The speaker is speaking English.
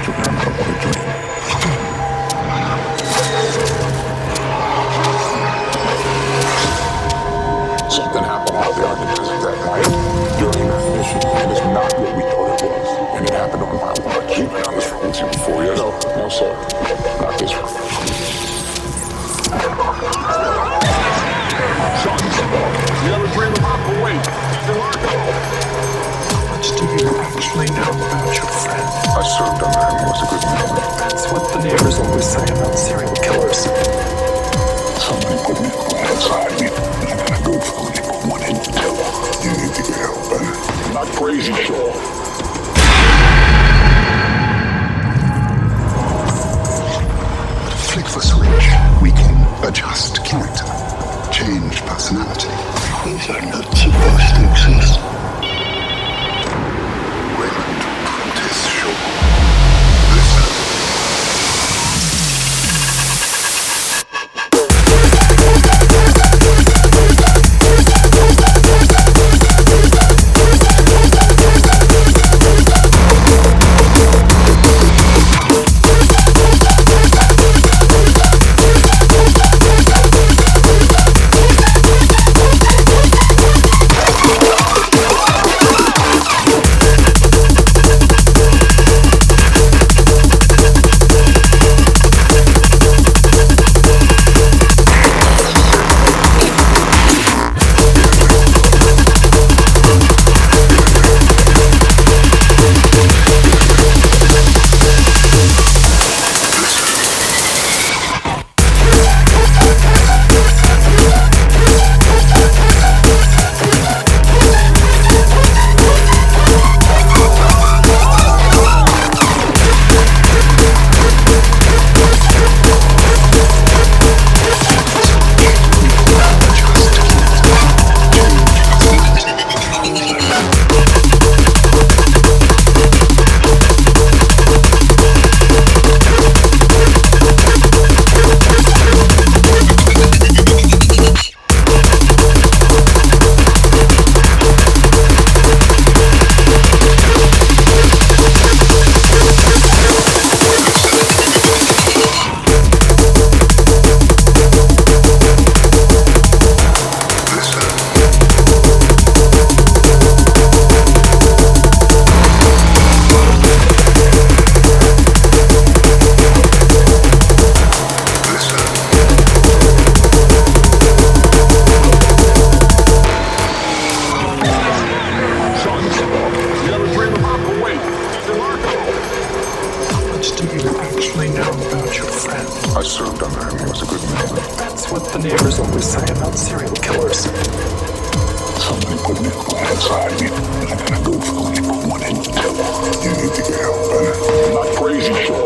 remember what a dream. Something happened out there on the desert that night during that mission, and it's not what we thought it was. And it happened on my watch. You've been on this frequency before, yes? No, sir. Not this frequency. Sons, you ever dream about Kuwait? How much do you actually know about your friend? I served under him. He was a good man. That's what the neighbors always say about serial killers. Somebody put me inside me. I gotta go for it. Put one in two. You need to get help, man. I'm not crazy, Shaw. Flick the switch. We can adjust character, change personality. These are not supposed to exist. Raymond Prentice Shaw. Listen. I served under him. He was a good man. That's what the neighbors always say about serial killers. Somebody put me inside me. I gotta go for it. Put one in two. You need to get help, man. I'm not crazy, Shaw.